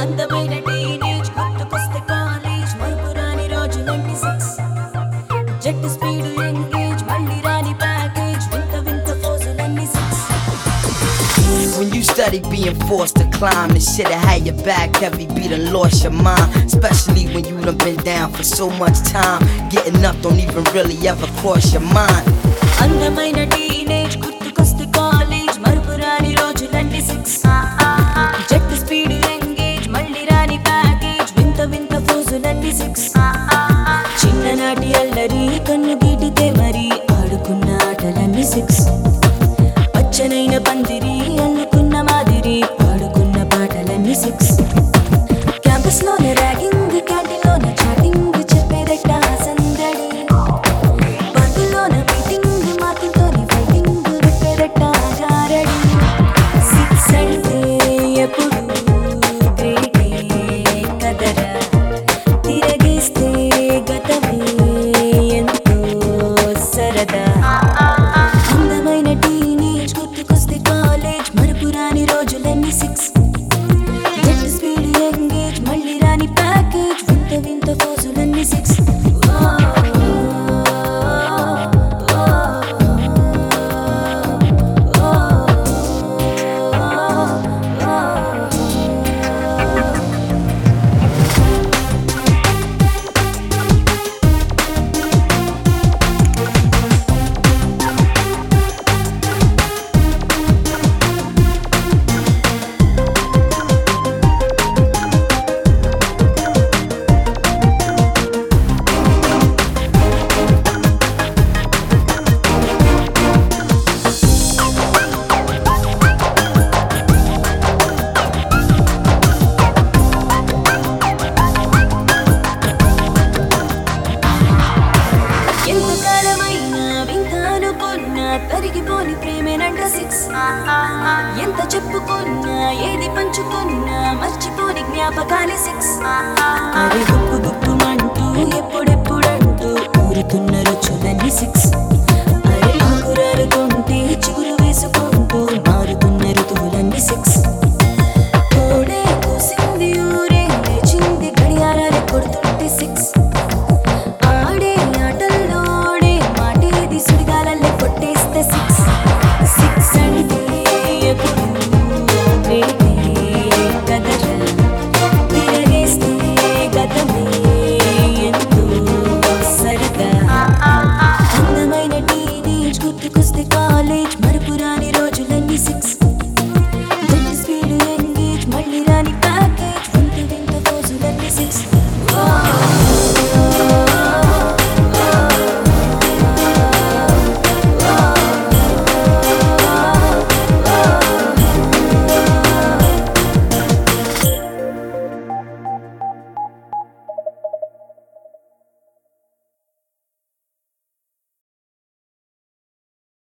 అందమైన టీనేజ్ గుర్తుకొస్తే కాలేజ్ మరుపురాని రోజులన్నీ సెక్స్ జెట్ స్పీడ్ ఎంగేజ్ మళ్ళీ రాని ప్యాకేజ్ వింత వింత ఫోజులన్నీ sex When you study being forced to climb, the shit that had your back heavy, be done lost your mind. Especially when you done been down for so much time. Getting up don't even really ever cross your mind. అందమైన teenage గుర్తుకొస్తే college మరుపురాని రోజులన్నీ sex jet speed engage మళ్ళీ రాని package వింత వింత ఫోజులన్నీ sex చిన్ననాటి అల్లరి కన్ను గీటితే మరి ఆడుకున్న ఆటలన్నీ సెక్స్ పచ్చనైన పందిరి అల్లుకున్న మాదిరి పాడుకున్న పాటలన్నీ సెక్స్ క్యాంపస్ లోనే ర్యాగింగ్ క్యాంటీన్లోన చాటింగ్ చెప్పేదట సందడి బంధులోన మీటింగ్ మార్కులతోని ఫైటింగ్ విప్పేదట జారడి సిక్స్ అంటే ఎప్పుడు గ్రేటే కదరా తిరగేస్తే గతమే ఎంతో సరదా అందమైన టీనేజ్ గుర్తుకొస్తే కాలేజ్ మరుపురాని రోజులన్నీ సిక్స్ జెట్ స్పీడ్ ఎంగేజ్ మళ్ళీ రాని ప్యాకేజ్ వింత వింత ఫోజులన్నీ సిక్స్ ఎంతకాలమైనా వింత అనుకున్నా తరిగిపోని ప్రేమేనంట సిక్స్ ఎంత చెప్పుకున్నా ఏది పంచుకున్నా మర్చిపోని జ్ఞాపకాలే సిక్స్ అరే గుప్పు గుప్పు మంట